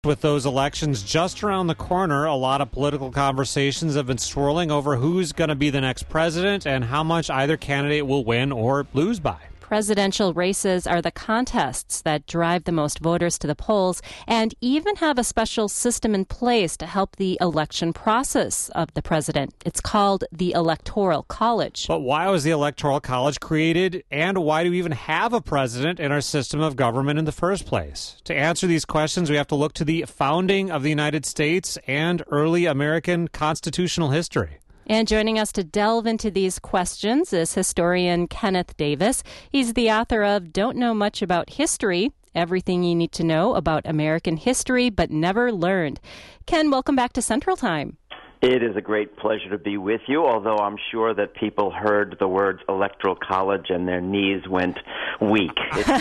With those elections just around the corner, a lot of political conversations have been swirling over who's going to be the next president and how much either candidate will win or lose by. Presidential races are the contests that drive the most voters to the polls and even have a special system in place to help the election process of the president. It's called the Electoral College. But why was the Electoral College created, and why do we even have a president in our system of government in the first place? To answer these questions, we have to look to the founding of the United States and early American constitutional history. And joining us to delve into these questions is historian Kenneth Davis. He's the author of Don't Know Much About History, Everything You Need to Know About American History But Never Learned. Ken, welcome back to Central Time. It is a great pleasure to be with you, although I'm sure that people heard the words Electoral College and their knees went weak.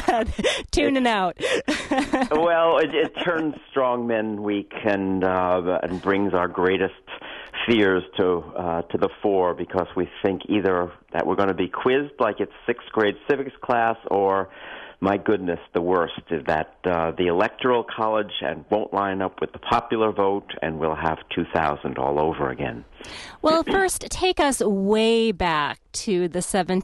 Tuning out. Well, it turns strong men weak and brings our greatest fears to the fore, because we think either that we're going to be quizzed like it's sixth grade civics class, or, my goodness, the worst is that the Electoral College and won't line up with the popular vote, and we'll have 2000 all over again. Well, first, take us way back to the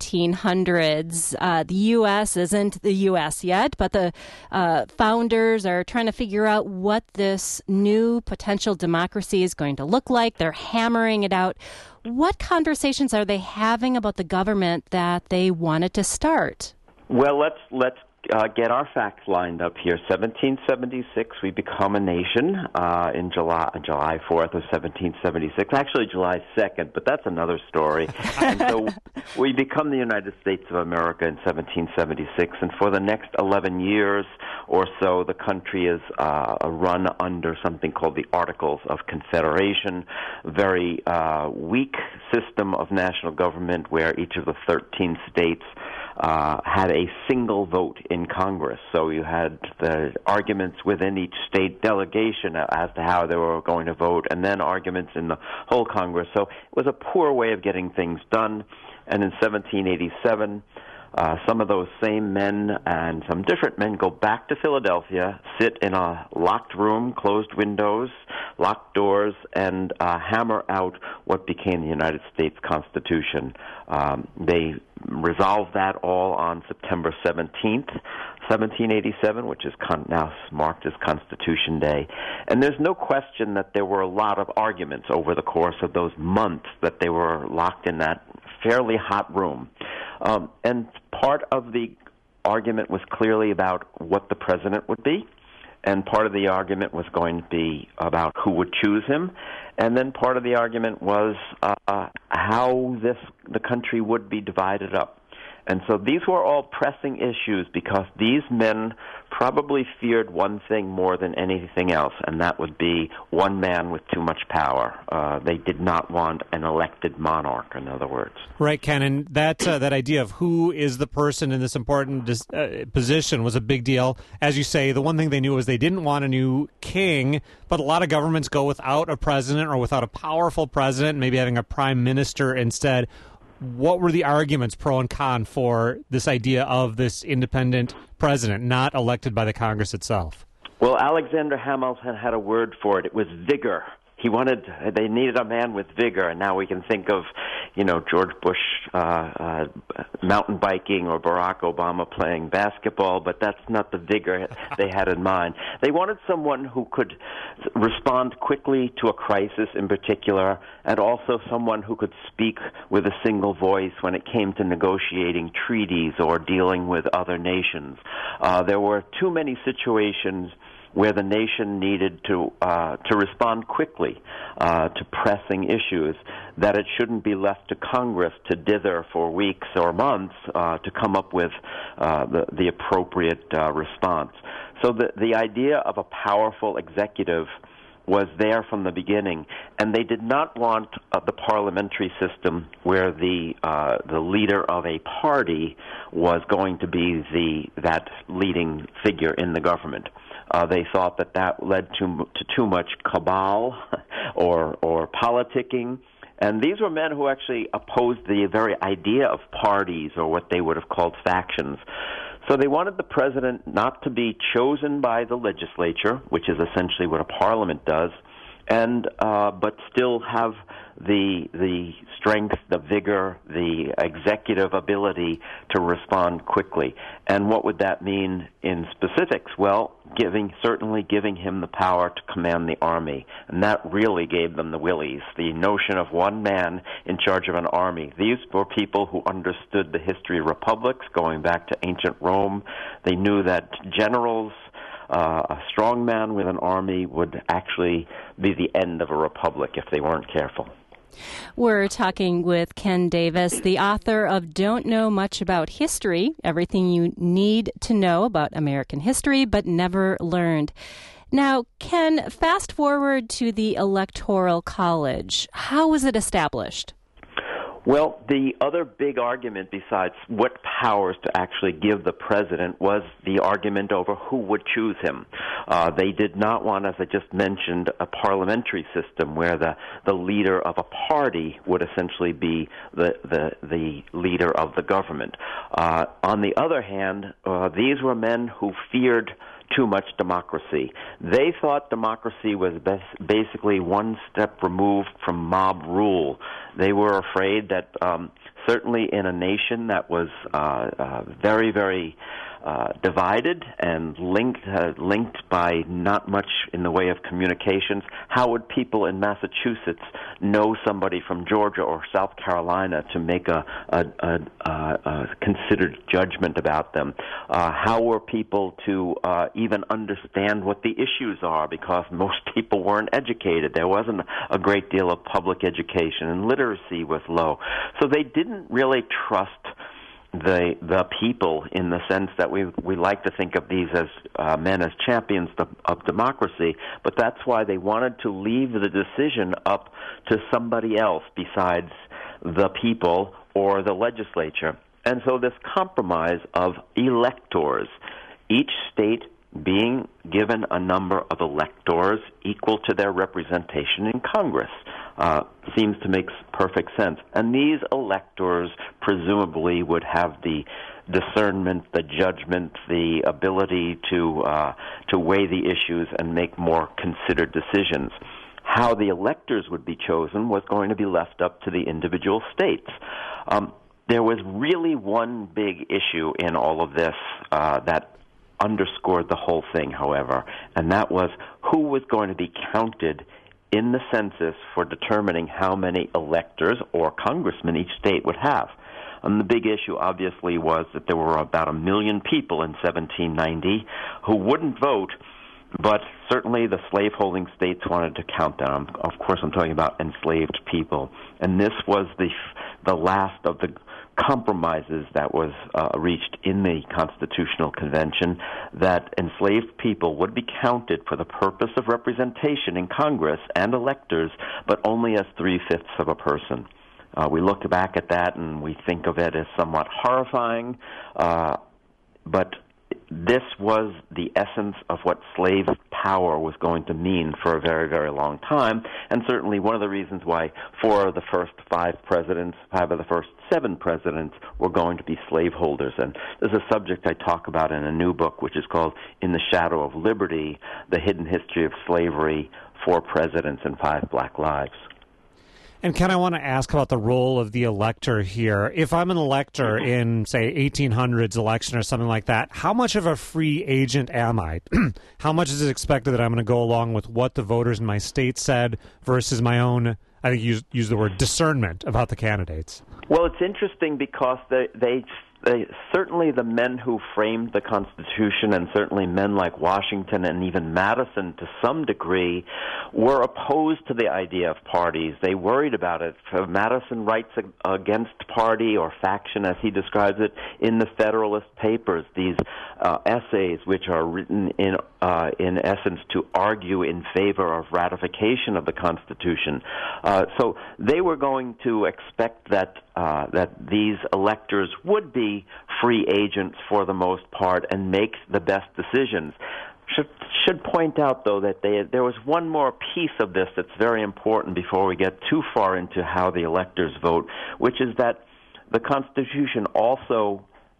1700s. The U.S. isn't the U.S. yet, but the founders are trying to figure out what this new potential democracy is going to look like. They're hammering it out. What conversations are they having about the government that they wanted to start? Well, let's get our facts lined up here. 1776, we become a nation in July 4th of 1776. Actually, July 2nd, but that's another story. And so we become the United States of America in 1776, and for the next 11 years or so, the country is run under something called the Articles of Confederation, a very weak system of national government where each of the 13 states had a single vote in Congress. So you had the arguments within each state delegation as to how they were going to vote, and then arguments in the whole Congress. So it was a poor way of getting things done. And in 1787, some of those same men and some different men go back to Philadelphia, sit in a locked room, closed windows, locked doors, and hammer out what became the United States Constitution. They resolved that all on September 17th, 1787, which is now marked as Constitution Day. And there's no question that there were a lot of arguments over the course of those months that they were locked in that fairly hot room. And part of the argument was clearly about what the president would be, and part of the argument was going to be about who would choose him, and then part of the argument was how the country would be divided up. And so these were all pressing issues because these men probably feared one thing more than anything else, and that would be one man with too much power. They did not want an elected monarch, in other words. Right, Ken, and that idea of who is the person in this important position was a big deal. As you say, the one thing they knew was they didn't want a new king, but a lot of governments go without a president or without a powerful president, maybe having a prime minister instead. What were the arguments, pro and con, for this idea of this independent president, not elected by the Congress itself? Well, Alexander Hamilton had a word for it. It was vigor. They needed a man with vigor, and now we can think of, George Bush mountain biking or Barack Obama playing basketball, but that's not the vigor they had in mind. They wanted someone who could respond quickly to a crisis in particular, and also someone who could speak with a single voice when it came to negotiating treaties or dealing with other nations. There were too many situations where the nation needed to respond quickly to pressing issues, that it shouldn't be left to Congress to dither for weeks or months to come up with the appropriate response. So the idea of a powerful executive was there from the beginning, and they did not want the parliamentary system where the leader of a party was going to be that leading figure in the government. They thought that led to too much cabal or politicking. And these were men who actually opposed the very idea of parties or what they would have called factions. So they wanted the president not to be chosen by the legislature, which is essentially what a parliament does, and but still have the strength, the vigor, the executive ability to respond quickly. And what would that mean in specifics? Well, certainly giving him the power to command the army. And that really gave them the willies, the notion of one man in charge of an army. These were people who understood the history of republics going back to ancient Rome. They knew that generals, a strong man with an army, would actually be the end of a republic if they weren't careful. We're talking with Ken Davis, the author of Don't Know Much About History, Everything You Need to Know About American History But Never Learned. Now, Ken, fast forward to the Electoral College. How was it established? Well, the other big argument besides what powers to actually give the president was the argument over who would choose him. They did not want, as I just mentioned, a parliamentary system where the leader of a party would essentially be the leader of the government. On the other hand, these were men who feared too much democracy. They thought democracy was basically one step removed from mob rule. They were afraid that certainly in a nation that was very, very divided and linked by not much in the way of communications, how would people in Massachusetts know somebody from Georgia or South Carolina to make a considered judgment about them? How were people to even understand what the issues are, because most people weren't educated. There wasn't a great deal of public education, and literacy was low. So they didn't really trust the people in the sense that we like to think of these as men as champions of democracy, but that's why they wanted to leave the decision up to somebody else besides the people or the legislature. And so this compromise of electors, each state being given a number of electors equal to their representation in Congress, seems to make perfect sense. And these electors presumably would have the discernment, the judgment, the ability to weigh the issues and make more considered decisions. How the electors would be chosen was going to be left up to the individual states. There was really one big issue in all of this that underscored the whole thing, however, and that was who was going to be counted in the census for determining how many electors or congressmen each state would have. And the big issue, obviously, was that there were about 1 million people in 1790 who wouldn't vote, but certainly the slaveholding states wanted to count them. Of course, I'm talking about enslaved people. And this was the last of the compromises that was reached in the Constitutional Convention, that enslaved people would be counted for the purpose of representation in Congress and electors, but only as 3/5 of a person. We look back at that and we think of it as somewhat horrifying, but this was the essence of what slave power was going to mean for a very, very long time, and certainly one of the reasons why 4 of the first 5 presidents, 5 of the first 7 presidents were going to be slaveholders. And there's a subject I talk about in a new book, which is called In the Shadow of Liberty, The Hidden History of Slavery, 4 Presidents and 5 Black Lives. And Ken, I want to ask about the role of the elector here. If I'm an elector in, say, 1800s election or something like that, how much of a free agent am I? How much is it expected that I'm going to go along with what the voters in my state said versus my own, I think you use the word discernment about the candidates? Well, it's interesting because they certainly the men who framed the Constitution, and certainly men like Washington and even Madison to some degree, were opposed to the idea of parties. They worried about it. Madison writes against party or faction, as he describes it, in the Federalist Papers, these essays which are written in essence to argue in favor of ratification of the Constitution. So they were going to expect that these electors would be free agents for the most part and make the best decisions. Should point out, though, that there was one more piece of this that's very important before we get too far into how the electors vote, which is that the Constitution also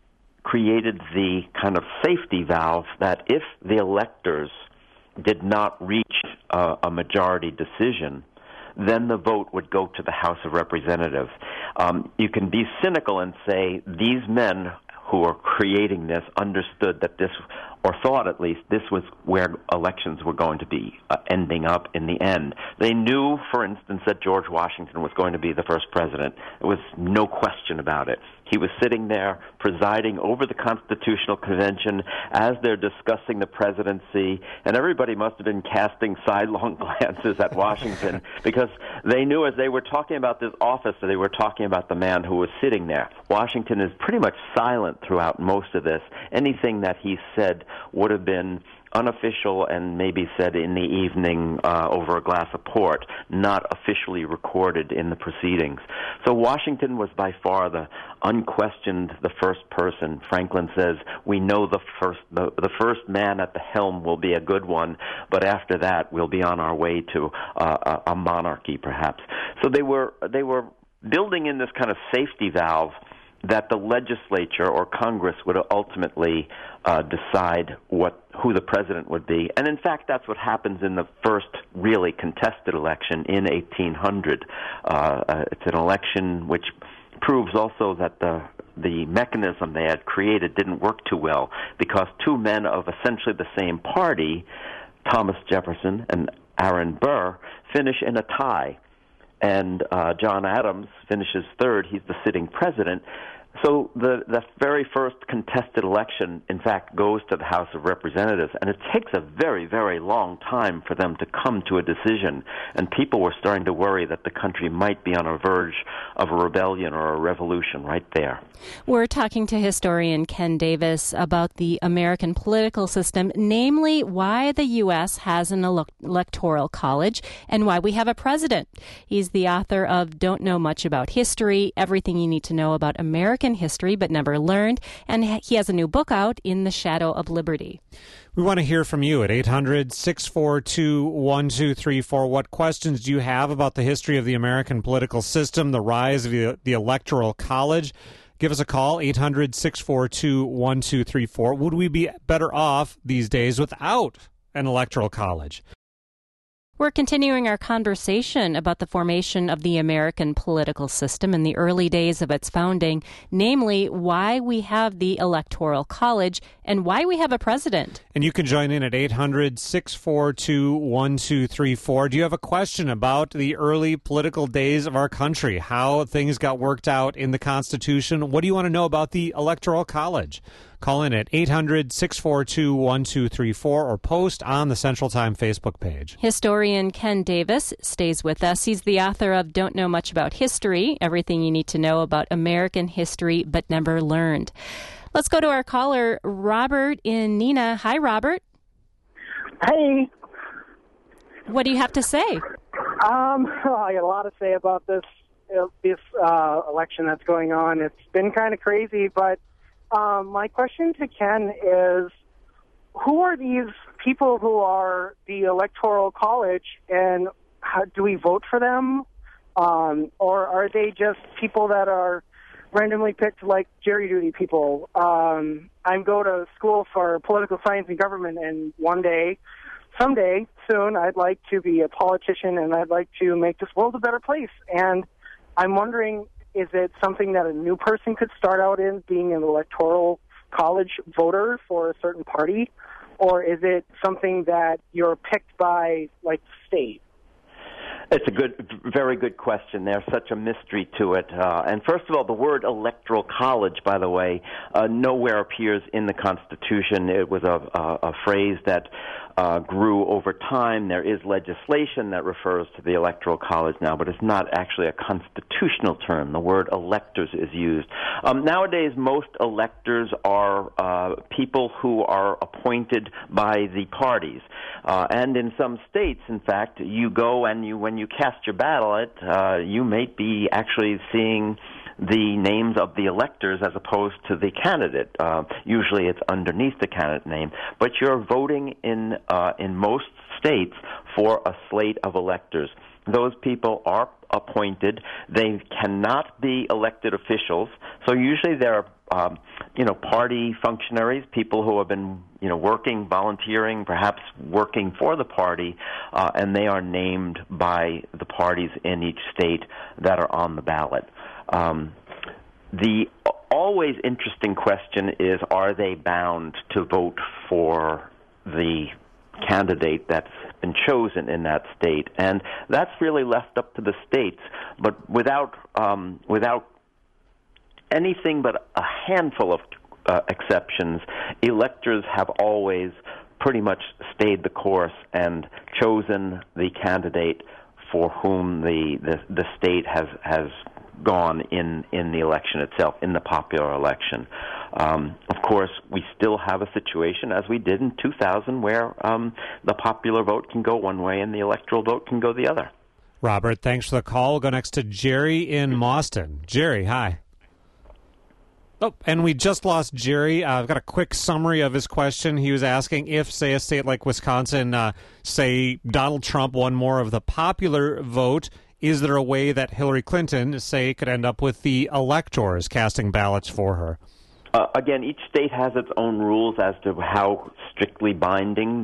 created the kind of safety valve that if the electors did not reach a majority decision, then the vote would go to the House of Representatives. You can be cynical and say these men who are creating this understood that this, or thought at least, this was where elections were going to be ending up in the end. They knew, for instance, that George Washington was going to be the first president. There was no question about it. He was sitting there presiding over the Constitutional Convention as they're discussing the presidency, and everybody must have been casting sidelong glances at Washington because they knew as they were talking about this office that they were talking about the man who was sitting there. Washington is pretty much silent throughout most of this. Anything that he said would have been unofficial and maybe said in the evening over a glass of port, not officially recorded in the proceedings. So Washington was by far the unquestioned the first person. Franklin says, we know the first man at the helm will be a good one, but after that we'll be on our way to a monarchy perhaps. So they were building in this kind of safety valve that the legislature or Congress would ultimately decide who the president would be. And in fact, that's what happens in the first really contested election in 1800. It's an election which proves also that the mechanism they had created didn't work too well because two men of essentially the same party, Thomas Jefferson and Aaron Burr, finish in a tie. And John Adams finishes third. He's the sitting president. So the very first contested election, in fact, goes to the House of Representatives, and it takes a very, very long time for them to come to a decision. And people were starting to worry that the country might be on a verge of a rebellion or a revolution right there. We're talking to historian Ken Davis about the American political system, namely why the U.S. has an electoral college and why we have a president. He's the author of Don't Know Much About History, Everything You Need to Know About American History But Never Learned, and he has a new book out, In the Shadow of Liberty. We want to hear from you at 800-642-1234. What questions do you have about the history of the American political system, the rise of the Electoral College? Give us a call, 800-642-1234. Would we be better off these days without an Electoral College? We're continuing our conversation about the formation of the American political system in the early days of its founding, namely why we have the Electoral College and why we have a president. And you can join in at 800-642-1234. Do you have a question about the early political days of our country, how things got worked out in the Constitution? What do you want to know about the Electoral College? Call in at 800-642-1234 or post on the Central Time Facebook page. Historian Ken Davis stays with us. He's the author of Don't Know Much About History, Everything You Need to Know About American History But Never Learned. Let's go to our caller, Robert in Neenah. Hi, Robert. Hey. What do you have to say? I got a lot to say about this election that's going on. It's been kind of crazy, but my question to Ken is, who are these people who are the Electoral College, and how do we vote for them? Or are they just people that are randomly picked like jury duty people? I go to school for political science and government, and someday soon, I'd like to be a politician, and I'd like to make this world a better place. And I'm wondering, is it something that a new person could start out in, being an Electoral College voter for a certain party? Or is it something that you're picked by, like, the state? It's a very good question. There's such a mystery to it. And first of all, the word Electoral College, by the way, nowhere appears in the Constitution. It was a phrase that grew over time. There is legislation that refers to the Electoral College now, but it's not actually a constitutional term. The word electors is used. Nowadays, most electors are people who are appointed by the parties. And in some states, in fact, you go and when you cast your ballot, you may be actually seeing the names of the electors as opposed to the candidate. Usually it's underneath the candidate name, but you're voting in most states for a slate of electors. Those people are appointed. They cannot be elected officials, so usually they're party functionaries, people who have been, working, volunteering, perhaps working for the party, and they are named by the parties in each state that are on the ballot. The always interesting question is, are they bound to vote for the candidate that's been chosen in that state? And that's really left up to the states, but without anything but a handful of exceptions, electors have always pretty much stayed the course and chosen the candidate for whom the state has gone in the election itself, in the popular election. Of course, we still have a situation, as we did in 2000, where the popular vote can go one way and the electoral vote can go the other. Robert, thanks for the call. We'll go next to Jerry in Mauston. Jerry, hi. Oh, and we just lost Jerry. I've got a quick summary of his question. He was asking if, say, a state like Wisconsin, say Donald Trump won more of the popular vote, is there a way that Hillary Clinton, say, could end up with the electors casting ballots for her? Again, each state has its own rules as to how strictly binding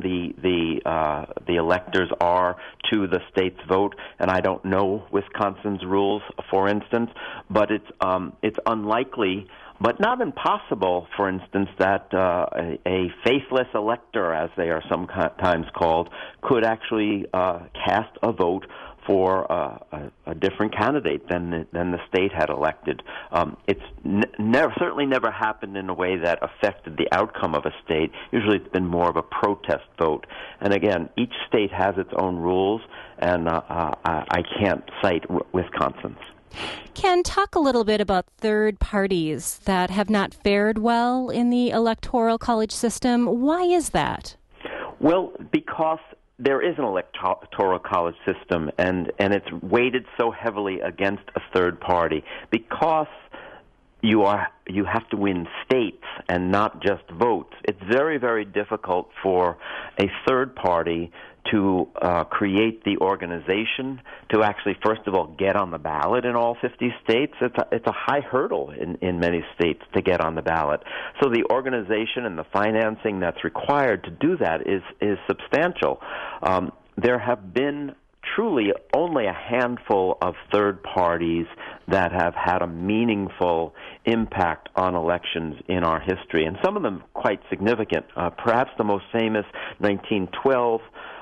the electors are to the state's vote, and I don't know Wisconsin's rules, for instance, but it's unlikely, but not impossible, for instance, that a faithless elector, as they are sometimes called, could actually cast a vote for a different candidate than the state had elected. It's certainly never happened in a way that affected the outcome of a state. Usually it's been more of a protest vote. And again, each state has its own rules, and I can't cite Wisconsin's. Ken, talk a little bit about third parties that have not fared well in the Electoral College system. Why is that? Well, because there is an electoral college system, and it's weighted so heavily against a third party because you have to win states and not just votes. It's very, very difficult for a third party to create the organization to actually, first of all, get on the ballot in all 50 states. It's a high hurdle in many states to get on the ballot. So the organization and the financing that's required to do that is substantial. There have been truly only a handful of third parties that have had a meaningful impact on elections in our history, and some of them quite significant. Perhaps the most famous, 1912,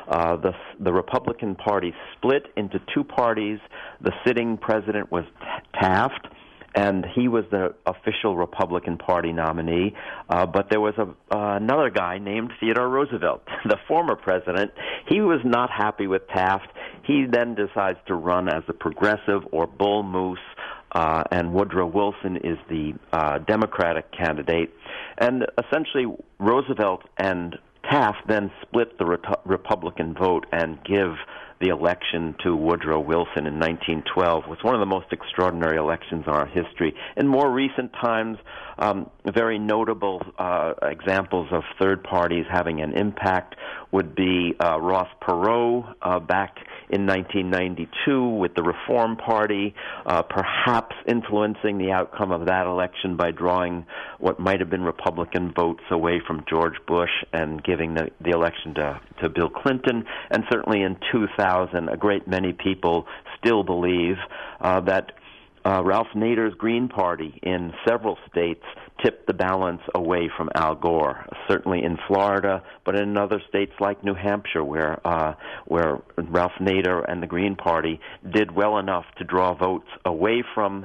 the Republican Party split into two parties. The sitting president was Taft, and he was the official Republican Party nominee. But there was another guy named Theodore Roosevelt, the former president. He was not happy with Taft. He then decides to run as a progressive or bull moose, and Woodrow Wilson is the Democratic candidate. And essentially, Roosevelt and Taft then split the Republican vote and give the election to Woodrow Wilson in 1912. It was one of the most extraordinary elections in our history. In more recent times, very notable examples of third parties having an impact would be Ross Perot back in 1992 with the Reform Party, perhaps influencing the outcome of that election by drawing what might have been Republican votes away from George Bush and giving the election to Bill Clinton. And certainly in 2000, a great many people still believe that Ralph Nader's Green Party in several states tipped the balance away from Al Gore, certainly in Florida, but in other states like New Hampshire, where Ralph Nader and the Green Party did well enough to draw votes away from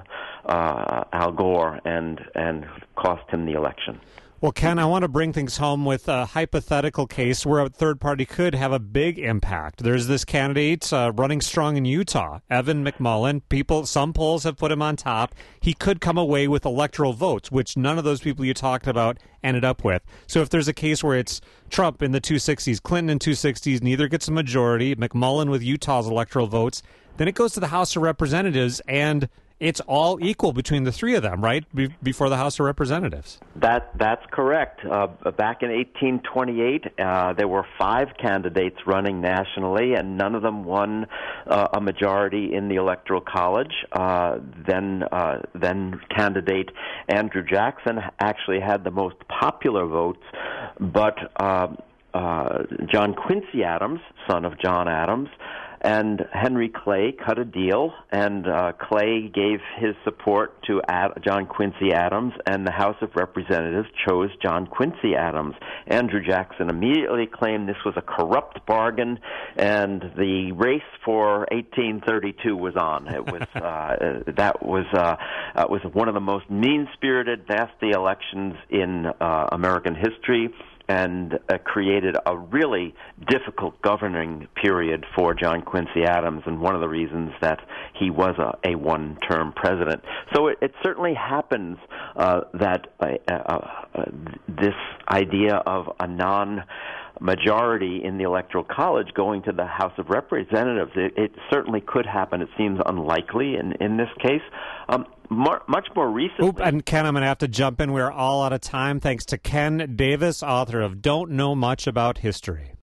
Al Gore and cost him the election. Well, Ken, I want to bring things home with a hypothetical case where a third party could have a big impact. There's this candidate running strong in Utah, Evan McMullin. Some polls have put him on top. He could come away with electoral votes, which none of those people you talked about ended up with. So if there's a case where it's Trump in the 260s, Clinton in 260s, neither gets a majority, McMullin with Utah's electoral votes, then it goes to the House of Representatives, and it's all equal between the three of them, right, before the House of Representatives. That's correct. Back in 1828, there were 5 candidates running nationally, and none of them won a majority in the Electoral College. Then candidate Andrew Jackson actually had the most popular votes, but John Quincy Adams, son of John Adams, and Henry Clay cut a deal, and Clay gave his support to John Quincy Adams, and the House of Representatives chose John Quincy Adams. Andrew Jackson immediately claimed this was a corrupt bargain, and the race for 1832 was on. It was that was one of the most mean-spirited, nasty elections in American history, and created a really difficult governing period for John Quincy Adams, and one of the reasons that he was a one-term president. So it certainly happens that this idea of a non-majority in the Electoral College going to the House of Representatives, it certainly could happen. It seems unlikely in this case. Much more recently. And Ken, I'm going to have to jump in. We're all out of time. Thanks to Ken Davis, author of Don't Know Much About History.